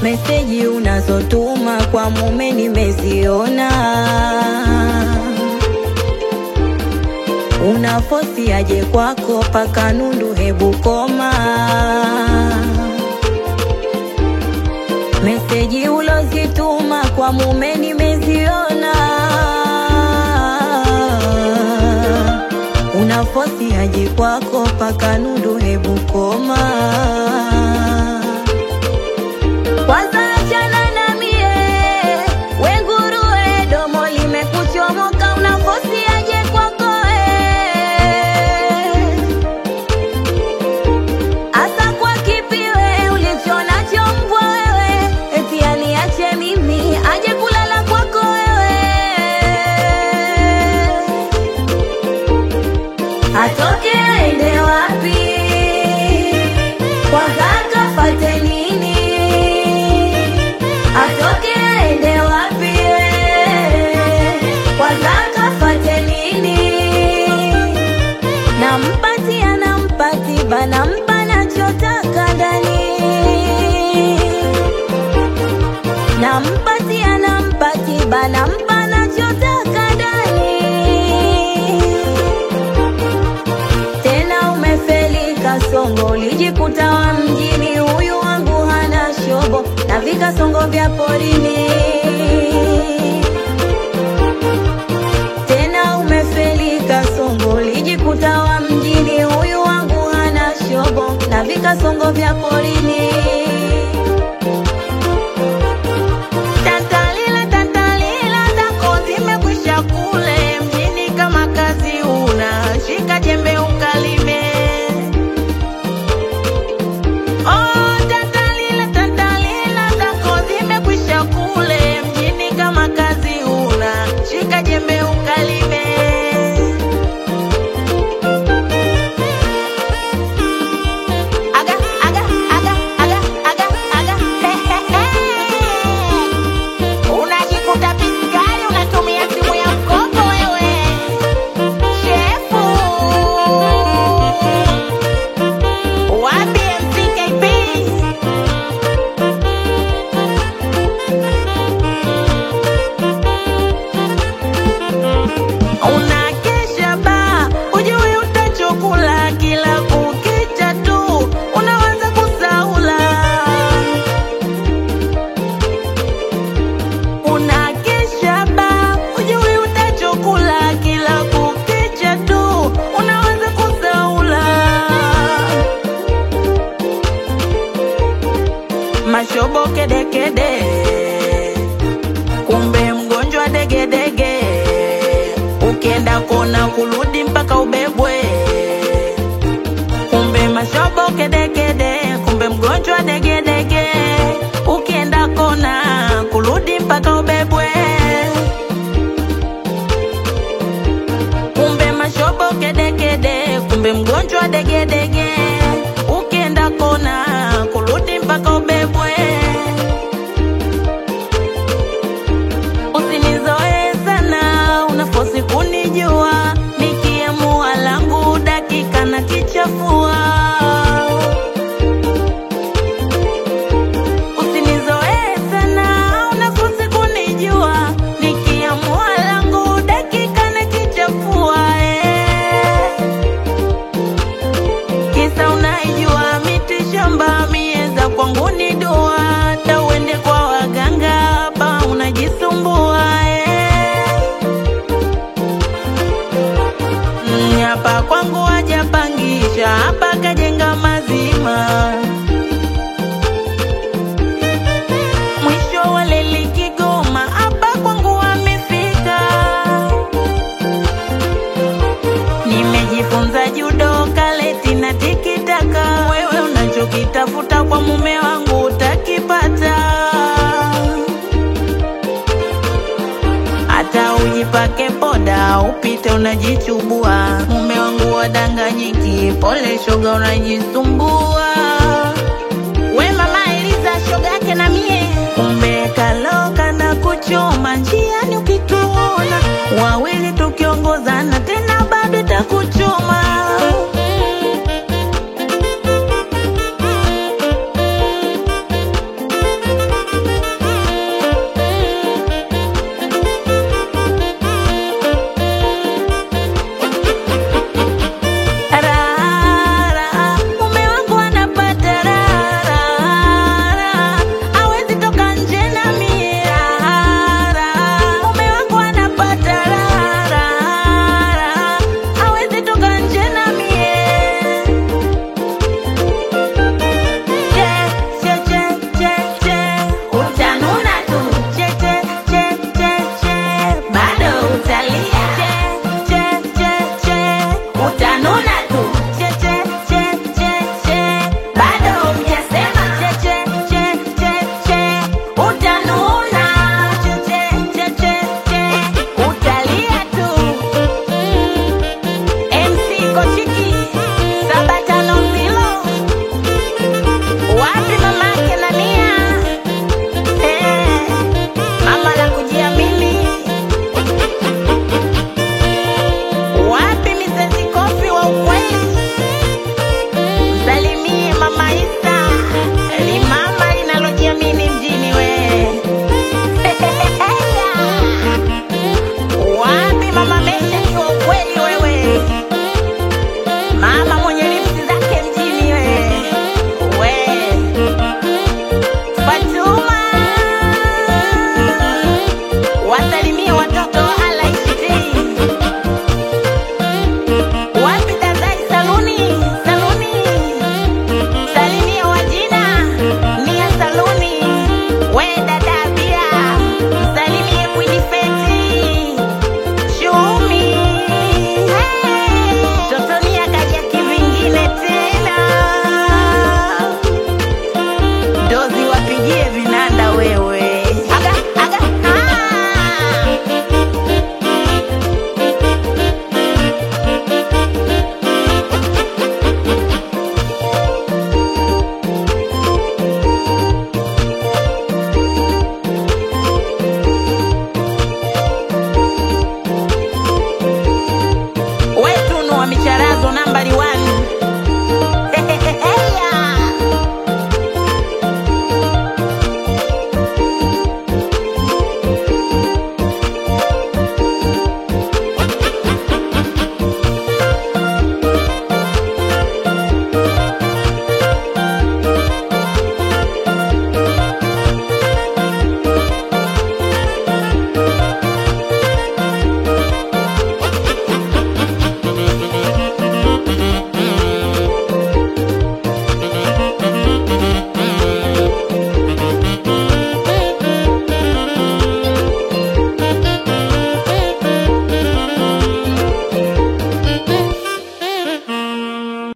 Meseji unazotuma kwa mume nimeziona. Unafosi aje kwako paka Nundu, hebu koma. Meseji ulozituma kwa mume nimeziona. Unafosi aje kwako paka Nundu, hebu koma. Kwanza achana na mie, we nguruwe, domo limekuchomoka. Unafosi aje kwako asa kwa kipi we, ulichonacho mbwa wewe, eti aniache mimi aje kulala kwako wewe. Atoke aende wapi? Kwanza kafate nini? Atoke aende wapi? Kwanza kafate nini? Nampatia nampati bana, mpa nachotaka ndani. Nampatia nampati bana, mpa nachotaka ndani. Tena umefeli kasongo, ulijikuta wa mjini. Huyu wangu hana shobo na vikasongo vya porini. Tena umefeli kasongo, ulijikuta wa mjini. Huyu wangu hana shobo na vikasongo vya porini. Tantalila zako zimekwisha kule mjini, kama kazi una shika jembe ukalime. Oh, tantalila zako zimekwisha kule mjini, kama kazi una shika jembe ukalime. Aga unajikuta piskari, unatumia simu ya mkopo wewe. Shefu wapi MCKP? Unakesha ba, ujui utachokula, kila kukicha tu unaanza kusaula. Unakesha ba, ujui utachokula, kila kukicha tu unaanza kusaula. Mashobo kedekede, kumbe mgonjwa degedege. Ukienda kona kurudi mpaka ubebwe. Kumbe mashobo kedekede, kumbe mgonjwa degedege. Ukienda kona kurudi mpaka ubebwe. Kumbe mashobo kedekede, kumbe mgonjwa degedege. Ukienda kona kurudi mpaka ubebwe. Usinizoe sana, unafosi kunijua. Nikiamua langu dakika na kichafua. Usinizoe sana, unafosi kunijua. Nikiamua langu dakika na kichafua. Kisa unaijua miti shamba, mieza kwangu ni dua. Hata uende kwa waganga, hapa unajisumbua. Hapa kwangu hajapangisha, hapa kajenga mazima. Mwisho wa leli Kigoma, hapa kwangu amefika. Nimejifunza judo, kaleti na tikitaka. Wewe unachokitafuta kwa mume wangu utakipata. Hata ujipake poda, upite unajichubua. Mume wangu wadanganyiki, pole shoga unajisumbua. We mama Eliza, shoga yake na mie. Kumbe kaloka na kuchoma njiani ukituona.